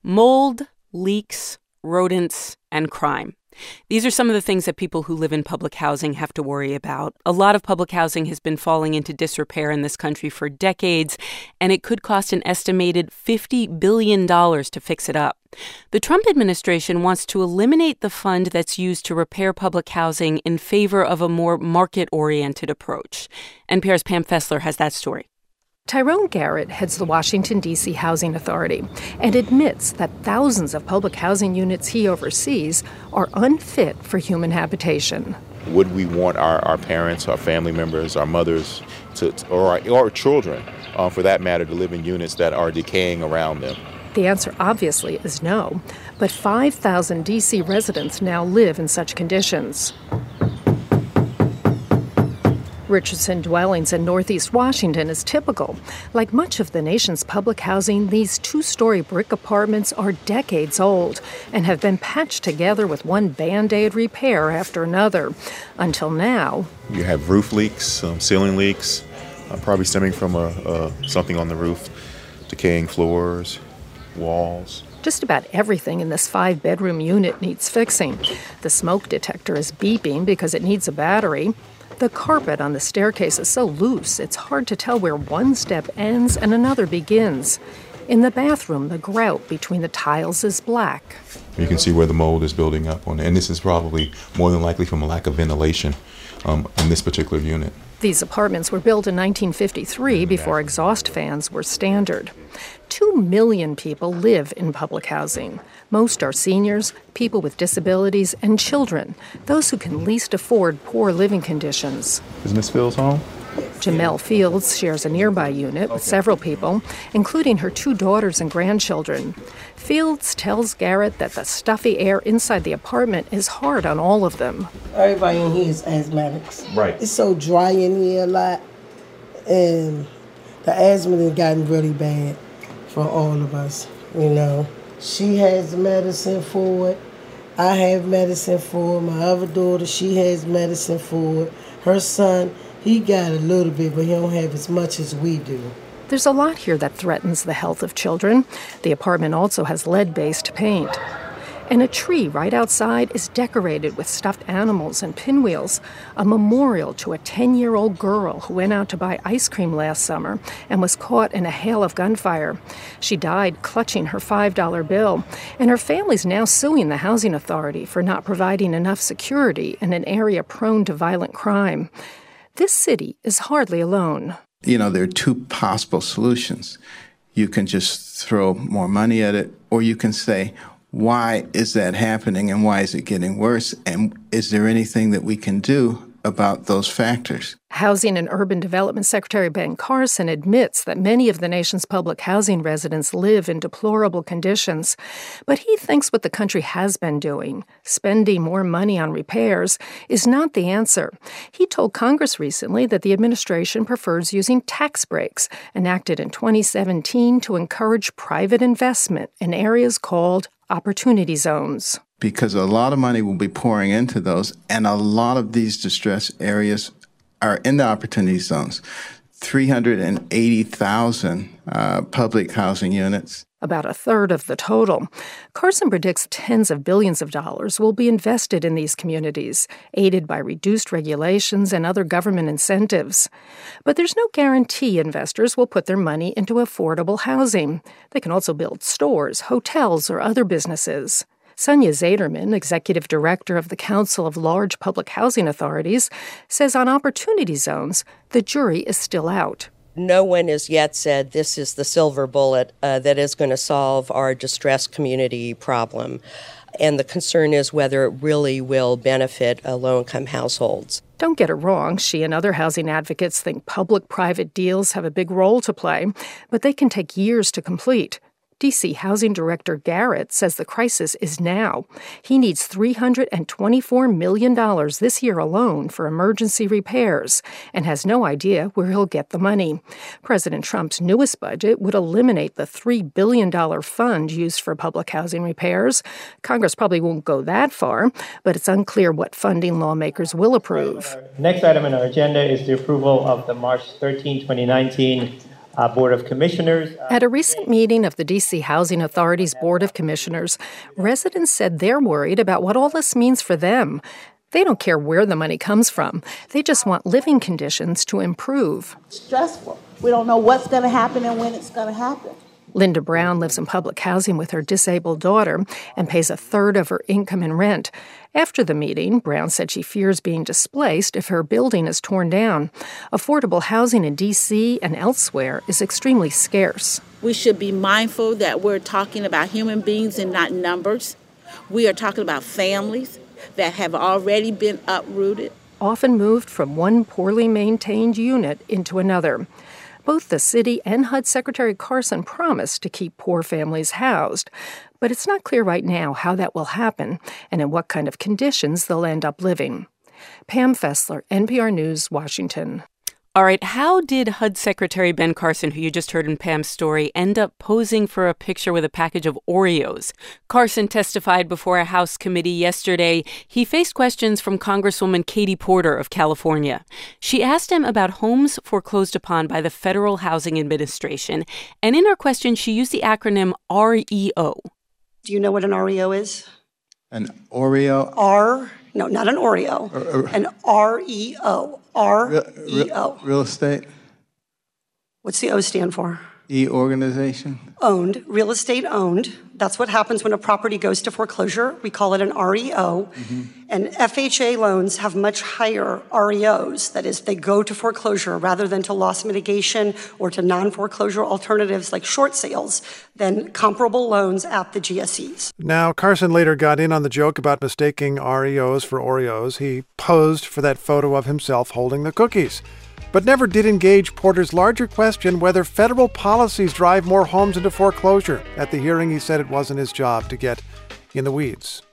Mold, leaks, rodents, and crime. These are some of the things that people who live in public housing have to worry about. A lot of public housing has been falling into disrepair in this country for decades, and it could cost an estimated $50 billion to fix it up. The Trump administration wants to eliminate the fund that's used to repair public housing in favor of a more market-oriented approach. NPR's Pam Fessler has that story. Tyrone Garrett heads the Washington, D.C. Housing Authority and admits that thousands of public housing units he oversees are unfit for human habitation. Would we want our parents, our family members, our mothers, or our children, for that matter, to live in units that are decaying around them? The answer obviously is no, but 5,000 D.C. residents now live in such conditions. Richardson dwellings in Northeast Washington is typical. Like much of the nation's public housing, these two-story brick apartments are decades old and have been patched together with one Band-Aid repair after another. Until now, you have roof leaks, ceiling leaks, probably stemming from something on the roof, decaying floors, walls. Just about everything in this 5-bedroom unit needs fixing. The smoke detector is beeping because it needs a battery. The carpet on the staircase is so loose, it's hard to tell where one step ends and another begins. In the bathroom, the grout between the tiles is black. You can see where the mold is building up on it, and this is probably more than likely from a lack of ventilation in this particular unit. These apartments were built in 1953 before exhaust fans were standard. 2 million people live in public housing. Most are seniors, people with disabilities, and children, those who can least afford poor living conditions. Is Ms. Fields home? Jamel Fields shares a nearby unit with several people, including her 2 daughters and grandchildren. Fields tells Garrett that the stuffy air inside the apartment is hard on all of them. Everybody in here is asthmatics. Right. It's so dry in here a lot, and the asthma has gotten really bad for all of us, you know. She has medicine for it. I have medicine for it. My other daughter, she has medicine for it. Her son, he got a little bit, but he don't have as much as we do. There's a lot here that threatens the health of children. The apartment also has lead-based paint. And a tree right outside is decorated with stuffed animals and pinwheels, a memorial to a 10-year-old girl who went out to buy ice cream last summer and was caught in a hail of gunfire. She died clutching her $5 bill, and her family's now suing the Housing Authority for not providing enough security in an area prone to violent crime. This city is hardly alone. You know, there are 2 possible solutions. You can just throw more money at it, or you can say, why is that happening and why is it getting worse? And is there anything that we can do about those factors? Housing and Urban Development Secretary Ben Carson admits that many of the nation's public housing residents live in deplorable conditions. But he thinks what the country has been doing, spending more money on repairs, is not the answer. He told Congress recently that the administration prefers using tax breaks, enacted in 2017 to encourage private investment in areas called opportunity zones. Because a lot of money will be pouring into those, and a lot of these distressed areas are in the opportunity zones. 380,000 public housing units. About a third of the total. Carson predicts tens of billions of dollars will be invested in these communities, aided by reduced regulations and other government incentives. But there's no guarantee investors will put their money into affordable housing. They can also build stores, hotels, or other businesses. Sonia Zaderman, executive director of the Council of Large Public Housing Authorities, says on opportunity zones, the jury is still out. No one has yet said this is the silver bullet that is going to solve our distressed community problem. And the concern is whether it really will benefit low-income households. Don't get it wrong. She and other housing advocates think public-private deals have a big role to play, but they can take years to complete. D.C. Housing Director Garrett says the crisis is now. He needs $324 million this year alone for emergency repairs and has no idea where he'll get the money. President Trump's newest budget would eliminate the $3 billion fund used for public housing repairs. Congress probably won't go that far, but it's unclear what funding lawmakers will approve. Next item on our agenda is the approval of the March 13, 2019 Board of Commissioners. At a recent meeting of the D.C. Housing Authority's Board of Commissioners, residents said they're worried about what all this means for them. They don't care where the money comes from. They just want living conditions to improve. Stressful. We don't know what's going to happen and when it's going to happen. Linda Brown lives in public housing with her disabled daughter and pays a third of her income in rent. After the meeting, Brown said she fears being displaced if her building is torn down. Affordable housing in D.C. and elsewhere is extremely scarce. We should be mindful that we're talking about human beings and not numbers. We are talking about families that have already been uprooted. Often moved from one poorly maintained unit into another. Both the city and HUD Secretary Carson promised to keep poor families housed, but it's not clear right now how that will happen and in what kind of conditions they'll end up living. Pam Fessler, NPR News, Washington. All right, how did HUD Secretary Ben Carson, who you just heard in Pam's story, end up posing for a picture with a package of Oreos? Carson testified before a House committee yesterday. He faced questions from Congresswoman Katie Porter of California. She asked him about homes foreclosed upon by the Federal Housing Administration, and in her question, she used the acronym REO. Do you know what an REO is? An Oreo? No, not an Oreo. An REO. REO. Real estate? What's the O stand for? E organization? Owned. Real estate owned. That's what happens when a property goes to foreclosure. We call it an REO. Mm-hmm. And FHA loans have much higher REOs. That is, they go to foreclosure rather than to loss mitigation or to non-foreclosure alternatives like short sales than comparable loans at the GSEs. Now, Carson later got in on the joke about mistaking REOs for Oreos. He posed for that photo of himself holding the cookies, but never did engage Porter's larger question whether federal policies drive more homes into foreclosure. At the hearing, he said it wasn't his job to get in the weeds.